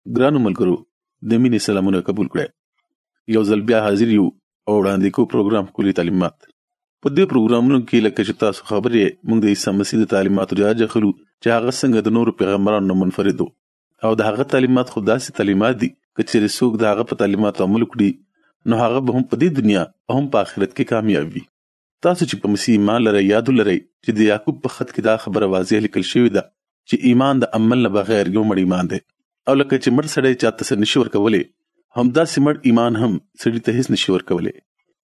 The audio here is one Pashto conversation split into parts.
ګرانو ملګرو د مینې سلامونه قبول کړئ. یو ځل بیا حاضر یو او وړاندې کو پروګرام کلی تعلیمات. په دې پروګرامونو کې لکه چې تاسو خبرې موږ د عیسی مسیح د تعلیماتو جاج اخلو چې هغه څنګه د نورو پیغمبرانو منفرد او د هغه تعلیمات خو داسې تعلیمات دي که چېرې څوک د هغه په تعلیماتو عمل کړي نو هغه به هم په دې دنیا او هم په آخرت کې کامیاب وي. تاسو چې په مسیح ایمان لرئ یاد ولرئ چې د یعقوب په خط کې دا خبره واضح لیکل شوې ده چې ایمان د عمل نه بغیر یو مړ ایمان دی او لکه چې مړ سړی چاته څه نشي ورکولی همداسې مړ ایمان هم سړي ته هیڅ نشي ورکولی.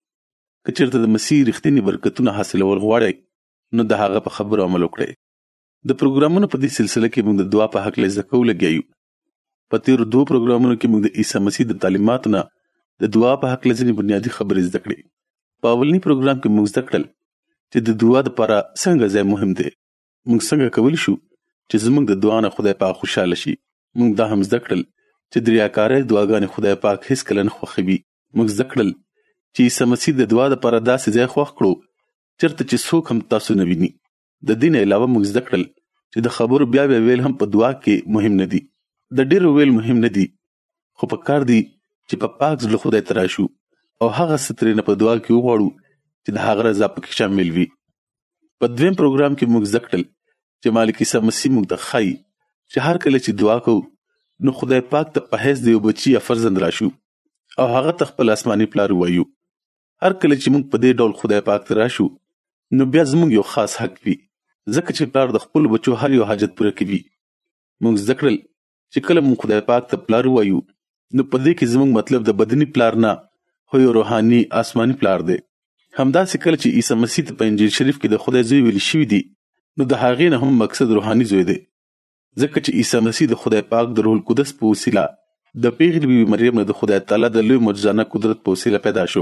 که چېرته د مسیح رښتیني برکتونه حاصلول غواړئ نو د هغه په خبرو عمل وکړئ. د پروګرامونو په دې سلسله کې موږ د دعا په هکله زده کول لګیا یو. په تېرو 2 پروګرامونو کې موږ د عیسی مسیح د تعلیماتو نه د دعا په هکله ځینې بنیادي خبرې زده کړې. په اولني پروګرام کې موږ زده کړل چې د دعا دپاره څنګه ځای مهم دی. موږ څنګه کولی شو چې زموږ د دعا نه خدای پاک خوشحاله شي. موږ دا هم زده کړل چې د ریاکارۍ دعاګانې خدای پاک هیڅکله نه خوښوي. موږ زده کړل چې عیسی مسیح د دعا دپاره داسې ځای خوښ کړو چېرته چې څوک هم تاسو نه ویني. د دې نه علاوه موږ زده کړل چې د خبرو بیا ویل هم په دعا کې مهم نه دي. د ډېرو ویل مهم نه دي خو په کار دی چې په پاک زړه خدای ته راشو او هغه څه ترېنه په دعا کې وغواړو چې د هغه رضا پکې شامل وي. په 2م پروګرام کې موږ زده کړل چې مالک عیسی مسیح موږ ته ښایي چې هر کله چې دعا کوو نو خدای پاک ته په حیث د یو بچي یا فرزند راشو او هغه ته خپل آسماني پلار ووایو. هر کله چې موږ په دې ډول خدای پاک ته راشو نو بیا زموږ یو خاص حق وي ځکه چې پلار د خپلو بچو هر یو حاجت پوره کوي. موږ زده کړل چې کله موږ خدای پاک ته پلار ووایو نو په دې کې زموږ مطلب د بدني پلار نه خو یو روحاني آسماني پلار دی. همداسې کله چې عیسی مسیح ته په انجیل شریف کې د خدای زوی ویل شوي دي نو د هغې نه هم مقصد روحاني زوی دی ځکه چې عیسی مسیح د خدای پاک د روح القدس په وسیله د پیغلې بیبي مریم نه د خدای تعالی د لوی معجزانه قدرت په وسیله پیدا شو.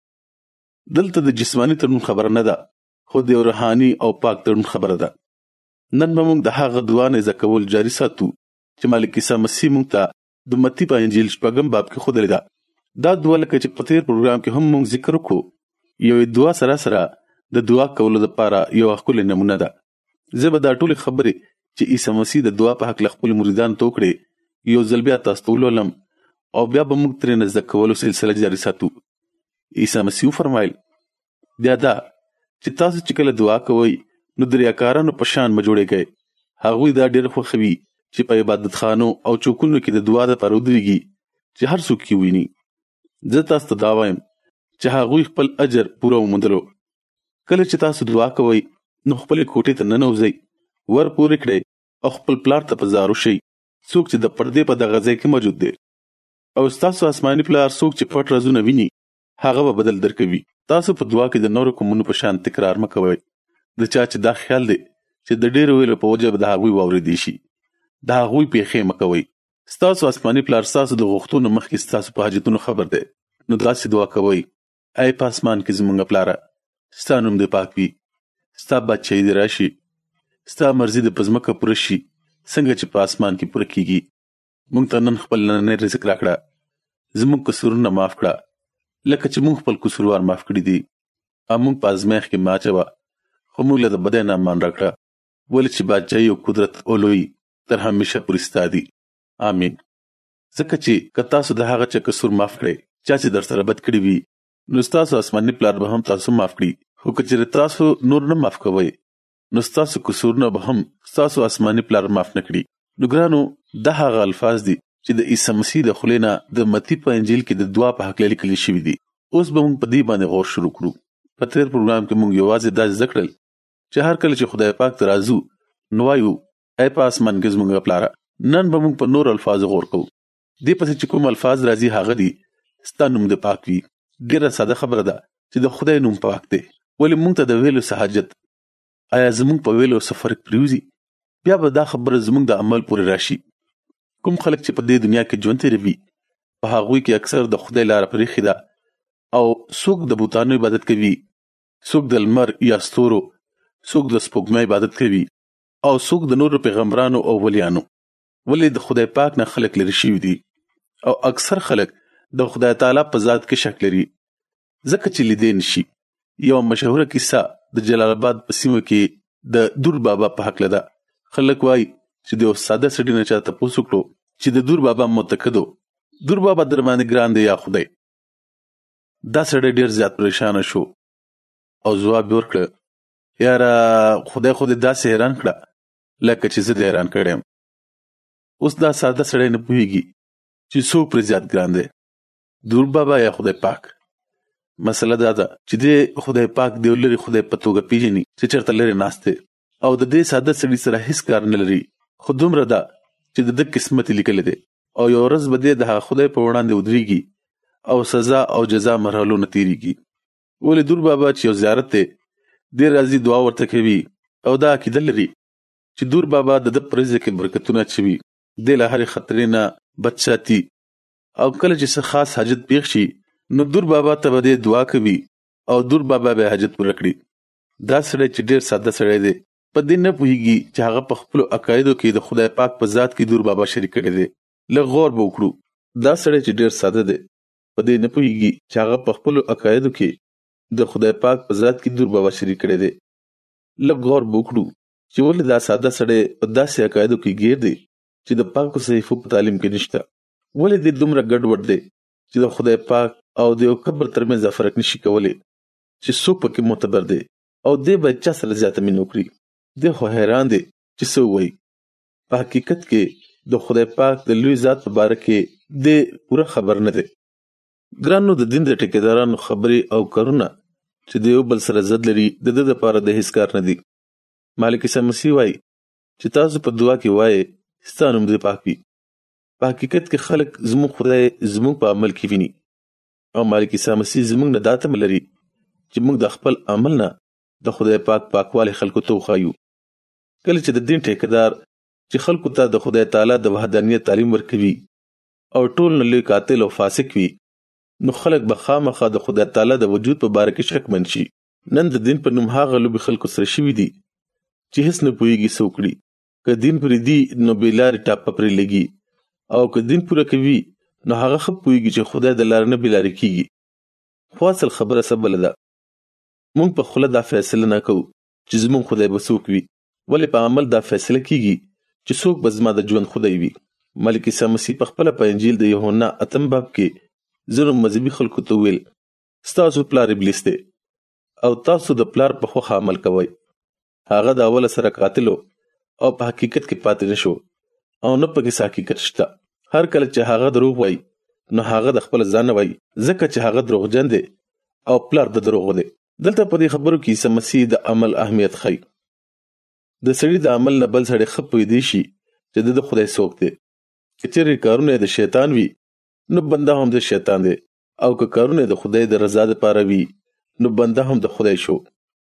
دلته د جسماني تړون خبره نه ده خو د روحاني او پاک تړون خبره ده. نن به موږ د هغه دعا نه زده کول جاري ساتو چې مالک عیسی مسیح موږ ته د متی په انجیل 4 باب کې ښودلې ده. دا دعا لکه چې په تېر پروګرام کې هم موږ ذکر وکړو یو دعا سره سره د دعا کولو لپاره یو ښکلې نمونه ده. زه به دا ټولې خبرې چې عیسی مسیح د دعا په هکله خپلو مریدانو ته وکړې یو ځل بیا تاسو ته ولولم او بیا به موږ ترېنه زده کولو سلسله جاري ساتو. عیسی مسیح وفرمایل بیا دا چې تاسو چې کله دعا کوئ نو د ریاکارانو په شان مه جوړېږئ. هغوی دا ډېر خوښوي چې په عبادتخانو او چوکونو کې د دعا دپاره ودرېږي چې هر څوک یې ویني. زه تاسو ته دا وایم چې هغوی خپل اجر پوره وموندلو. کله چې تاسو دعا کوئ نو خپلې کوټې ته ننوځئ ور پورې کړئ او خپل پلار ته په زارو شئ څوک چې د پردې په دغه ځای کې موجود دی او ستاسو آسماني پلار څوک چې پټ رازونه ویني هغه به بدل درکوي. تاسو په دعا کې د نورو قومونو په شان تکرار مه کوئ. د چا چې دا خیال دی چې د ډېرو ویلو په وجه به د هغوی واورېدی شي د هغوی پیښې مه کوئ. ستاسو آسماني پلار ستاسو د غوښتنو مخکې ستاسو په حاجتونو خبر دی. نو داسې دعا کوئ ای په اسمان کې زموږ پلاره ستا نوم دې پاک وي ستا بادشاهي دې راشي ستا مرضي دې په ځمکه پوره شي څنګه چې په اسمان کې پوره کیږي. موږ ته نن خپل نننی رزق راکړه زموږ قصورونه معاف کړه لکه چې موږ خپل قصوروار معاف کړي دي او موږ په ازمایښت کې مه اچوه خو موږ له د بدۍ نه امان راکړه ولې چې بادشاهي او قدرت او لوی تر همیشه پورې ستا دي. آمین. ځکه چې که تاسو د هغه چا قصور معاف کړئ چا چې در سره بد کړي وي نو ستاسو آسماني پلار به هم تاسو معاف کړي. خو که چېرې تاسو نور نه معاف کوئ نو ستاسو قصورونه به هم ستاسو آسماني پلار معاف نه کړي. نو ګرانو دا هغه الفاظ دي چې د عیسی مسیح د خولې نه د متی په انجیل کې د دعا په هکله لیکلي شوي دي. اوس به موږ په دې باندې غور شروع کړو. په تېر پروګرام کې موږ یوازې دا زده کړل چې هر کله چې خدای پاک ته راځو نو وایو ای په اسمان کې زموږ پلاره. نن به موږ په نور الفاظ غور کوو. دې پسې چې کوم الفاظ راځي هغه دي ستا نوم دې پاک وي. ډېره ساده خبره ده چې د خدای نوم پاک دی ولې موږ ته د ویلو څه حاجت. آیا زموږ په ویلو څه فرق پرېوځي بیا به دا خبره زموږ د عمل پورې راشي. کوم خلک چې په دې دنیا کې ژوند تېروي په هغوی کې اکثر د خدای لاره پرېښې ده او څوک د بوتانو عبادت کوي څوک د لمر یا ستورو څوک د سپوږمۍ عبادت کوي او څوک د نورو پیغمبرانو او ولیانو. ولې د خدای پاک نه خلک لرې شوي دي او اکثر خلک د خدای تعالی په ذات کې شک لري ځکه چې لیدی نشي. یو مشهوره کیسه د جلال آباد په سیمه کې د دور بابا په هکله ده. خلک وایي چې د یو ساده سړي نه چا تپوس وکړو چې د دور بابا معتقدو دور بابا در باندې ګران دی یا خدای. دا سړی ډیر زیات پریشان شو او ځواب ورکړ یاره خدای خو دې داسې حیران کړه لکه چې زه دې حیران کړم. اوس دا ساده سړی نه پوهیږي چې څوک پرې زیات ګران دی، دور بابا یا خدای پاک. مسله دا ده چې دې خدای پاک دی لري خدای په توګه پیژني چې چېرته لرې ناست دی او د دې ساده سړي سره هیڅ کار نه لري، خو دومره ده چې د ده قسمت لیکلی دی او یو ورځ به دې د هغه خدای په وړاندې ودرېږي او سزا او جزا مرحلو نه تېرېږي. ولې دور بابا چې یو زیارت دی دې راځي دعا ورته کوي او دا عقیده لري چې دور بابا د ده په رزق کې برکتونه اچوي، دې له هرې خطرې نه بچ ساتي او کله چې څه خاص حاجت پیښ شي نو دور بابا ته به دې دعا کوي او دور بابا به حاجت پوره کړي. دا سړی چې ډېر ساده سړی دی په دې نه پوهیږي چې هغه په خپلو عقایدو کې د خدای پاک په ذات کې دور بابا شریک کړی دی. لږ غور به وکړو. دا سړی چې ډېر ساده دی په دې نه پوهیږي چې هغه په خپلو عقایدو کې د خدای پاک په ذات کې دور بابا شریک کړی دی. لږ غور به وکړو چې ولې دا ساده سړی په داسې عقایدو کې ګیر دی چې د پاکو صحیفو په تعلیم کې نشته. ولې دې دومره ګډوډ دی چې د خدای پاک او د یو قبر ترمنځ فرق نشي کولی چې څوک پکې معتبر دی او دې به چا سره زیاته مینه وکړي. دې خو حیران دی چې څه ووایي. په حقیقت کې د خدای پاک د لوی ذات په باره کې دې پوره خبر نه دی. ګرانو د دین د ټیکهدارانو خبرې او کارونه چې د یو بل سره ضد لري د ده دپاره د هیڅ کار نه دي. مالک عیسی مسیح وایي چې تاسو په دعا کې وایئ ستا نوم دې پاک وي. په حقیقت کې خلک زموږ خدای زموږ په عمل کې ویني او مالک عیسی مسیح زموږ نه دا تمه لري چې موږ د خپل عمل نه د خدای پاک پاکوالی خلکو ته وښایو. کله چې د دین ټیکهدار چې خلکو ته د خدای تعالی د وحدانیت تعلیم ورکوي او ټول نه لوی قاتل او فاسق وي نو خلک به خامخا د خدای تعالی د وجود په باره کې شکمن شي. نن د دین په نوم هغه لوبې خلکو سره شوي دي چې هیڅ نه پوهیږي څه وکړي. که دین پرېږدي نو بې لارې ټاپه پرې لګي او که دین پوره کوي نو هغه ښه پوهیږي چې خدای د لارې نه بې لارې کېږي. خو اصل خبره څه بله ده. موږ په خوله دا فیصله نه کوو چې زموږ خدای به څوک وي، ولې په عمل دا فیصله کېږي چې څوک به زما د ژوند خدای وي. ملک عیسی مسیح په خپله په انجیل د یوحنا 8 باب کې ځینو مذهبي خلکو ته ویل ستاسو پلار ابلیس دی او تاسو د پلار په خوښه عمل کوئ. هغه د اوله سره قاتل او په حقیقت کې پاتې نشو او نه پکې څه حقیقت شته. هر کله چې هغه دروغ وایي نو هغه د خپل ځان وایي ځکه چې هغه دروغجن دی او پلار د دروغ دی. دلته په دې خبرو کې عیسی مسیح د عمل اهمیت ښيي. د سړي د عمل نه بل سړی ښه پوهېدی شي چې د خدای څوک دی. که چېرې کارونه د شیطان وي نو بنده هم د شیطان دی او که کارونه د خدای د رضا دپاره وي نو بنده هم د خدای شو.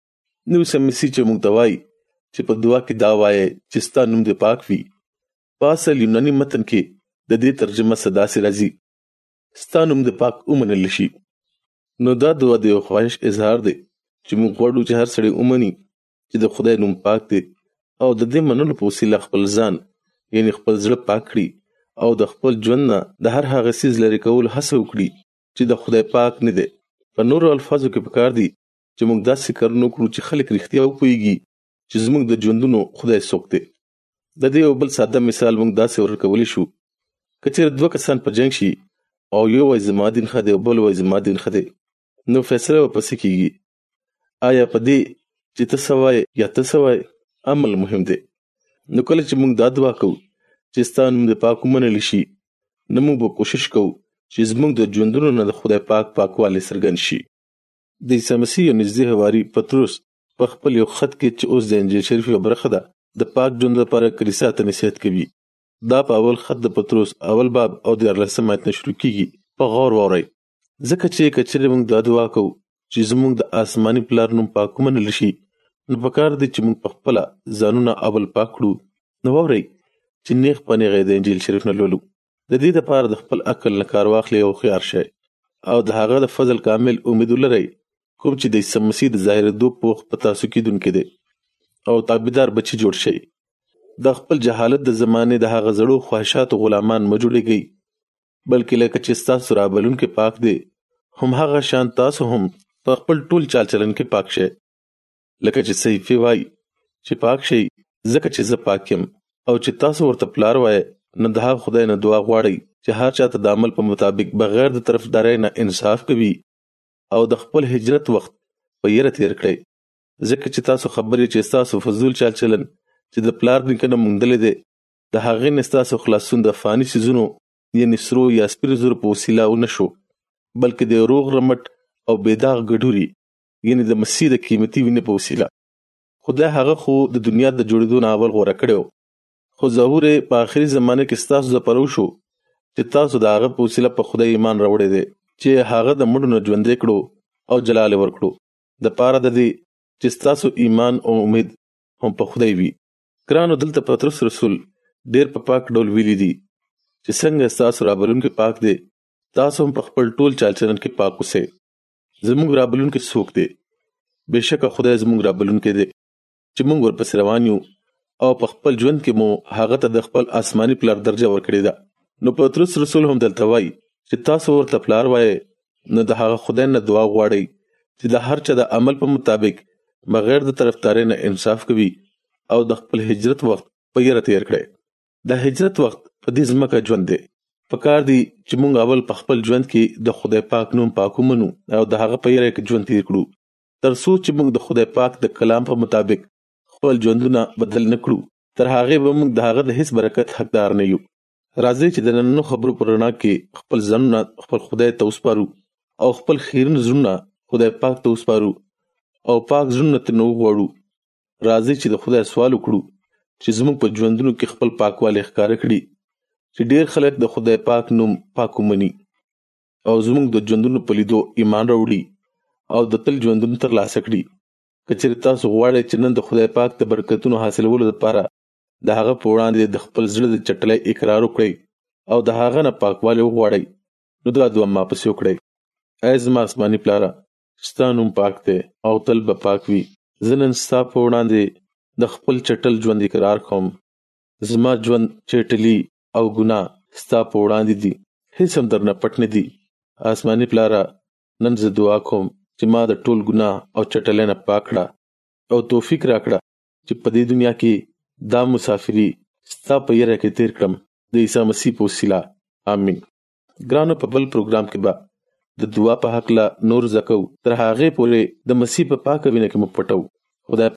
نو عیسی مسیح چې موږ ته وایي چې په دعا کې دا وایه چې ستا نوم دې پاک وي، په اصل یوناني متن کې د دې ترجمه څه داسې راځي ستا نوم دې پاک ومنل شي. نو دا دعا د یو خواهش اظهار دی چې موږ غواړو چې هر سړی ومني چې د خدای نوم پاک دی او د دې منلو په وسیله خپل ځان یعنی خپل زړه پاک کړي او د خپل ژوند نه د هر هغه څیز لرې کولو هڅه وکړي چې د خدای پاک نه دی. په نورو الفاظو کې پکار دي چې موږ داسې کارونه وکړو چې خلک رښتیا وپوهیږي چې زموږ د ژوندونو خدای څوک دی. د دې یو بل ساده مثال موږ داسې ورکولی شو که چېرې 2 کسان په جنګ شي او یو وایي زما دین ښه دی او بل وایي زما دین ښه دی نو فیصله به پسې کېږي آیا په دې چې ته څه وایې یا ته څه وایې عمل مهم دی. نو کله چې موږ دا دعا کوو چې ستا نوم دې پاک ومنل شي نو موږ به کوشش کوو چې زموږ د ژوندونو نه د خدای پاک پاکوالی څرګند شي. د عیسی مسیح یو نږدې حواري پطرس په خپل یو خط کې چې اوس د انجیل شریف یوه برخه ده د پاک ژوند لپاره کلیسا ته نصیحت کوي. دا په اول خط د پطرس اول باب او 14 آیت نه شروع کېږي. په غور واورئ ځکه چې که چېرې موږ دا دعا کوو چې زموږ د آسماني پلار نوم پاک ومنل شي نو پکار دی چې موږ په خپله ځانونه اول پاک کړو. نو واورئ چې نیغ په نیغه د انجیل شریف نه لولو. د دې دپاره د خپل عقل نه کار واخلئ او هوښیار شئ او د هغه د فضل کامل امید ولرئ کوم چې د عیسی مسیح د ظاهرېدو په وخت په تاسو کېدونکی دی او تابعدار بچي جوړ شئ. د خپل جهالت د زمانې د هغه زړو خواهشاتو غلامان مه جوړېږئ بلکې لکه چې ستاسو رابلونکی پاک دی هم هغه شان تاسو هم په خپل ټول چال چلن کې پاک شئ. لکه چې صحیفې وایي چې پاک شئ ځکه چې زه پاک یم او چې تاسو ورته پلار وایئ نو د هغه خدای نه دعا غواړئ چې هر چاته د عمل په مطابق بغیر د طرفدارۍ نه انصاف کوي او د خپل هجرت وخت په یره تیر کړئ، ځکه چې تاسو خبرې چې تاسو فضول چال چلن چې د پلار نیکه مونږ دلې د هغې نه ستاسو خلاصون د فانی سیزونو یعنې سرو یا سپینو زرو په وسیله ونه شو، بلکې د روغ رمټ او بېداغ ګډوري یعنې د مسیح د قیمتي وینې په وسیله. خدای هغه خو د دنیا د جوړېدو نه اول غوره کړی و، خو ظهور یې په آخري زمانه کې ستاسو دپاره وشو چې تاسو د هغه په وسیله په خدای ایمان راوړی دی چې هغه د مړو نه ژوندی کړو او جلال یې ورکړو دپاره د دې چې ستاسو ایمان او امید هم په خدای وي. ګرانو، دلته پطرس رسول ډېر په پاک ډول ویلي دي چې څنګه ستاسو رابلونکی پاک دی، تاسو هم په خپل ټول چال چلن کې پاک اوسئ. زموږ رابلونکی څوک دی؟ بېشکه خدای زموږ رابلونکی دی چې موږ ورپسې روان یو او په خپل ژوند کې مو هغه ته د خپل آسماني پلار درجه ورکړې ده. نو پطرس رسول هم دلته وایي چې تاسو ورته پلار وایئ، نو د هغه خدای نه دعا غواړئ چې د هر چا د عمل په مطابق بغیر د طرفدارۍ نه انصاف کوي او د خپل هجرت وخت په یره تیر کړئ. د هجرت وخت په دې ځمکه ژوند دی. پکار دی چې موږ اول په خپل ژوند کې د خدای پاک نوم پاک ومنو او د هغه په یره کې ژوند تیر کړو، تر څو چې موږ د خدای پاک د کلام په مطابق خپل ژوندونه بدل نه کړو. تر هغې به موږ د هغه د هیڅ برکت حقدار نه یو. راځئ چې د نننو خبرو په رڼا کې خپل ځانونه خپل خدای ته وسپارو او خپل خیرن زړونه خدای پاک ته وسپارو او پاک زړونه ترنه وغواړو. راځئ چې د خدای سوال وکړو چې زموږ په ژوندونو کې خپل پاکوالی ښکاره کړي، چې ډېر خلک د خدای پاک نوم پاک ومني او زموږ د ژوندونو په لیدو ایمان راوړي او د تل ژوندون ترلاسه کړي. که چېرې تاسو غواړئ چې نن د خدای پاک د برکتونو حاصلولو لپاره د هغه په وړاندې د خپل زړه د چټلۍ اقرار وکړئ او د هغه نه پاکوالی وغواړئ، نو دا دعا ما پسې وکړئ: ای زما آسماني پلاره، ستا نوم پاک دی او تل به پاک وي. زه نن ستا په وړاندې د خپل چټل ژوند اقرار کوم. زما ژوند چټلي او ګناه ستا په وړاندې دي، هیڅ هم درنه پټ نه دي. آسماني پلاره، نن زه دعا کوم چې ما د ټول ګناه او چټلۍ نه پاک کړه او توفیق راکړه چې په دې دنیا کې دا مسافري ستا په یره کې تیر کړم د عیسی مسیح په وسیله. آمین. ګرانو، په بل پروګرام کې به د دعا په هکله نور زده کوو. تر هغې پورې د مسیح په پاکه وینه کې مو پټو. خدای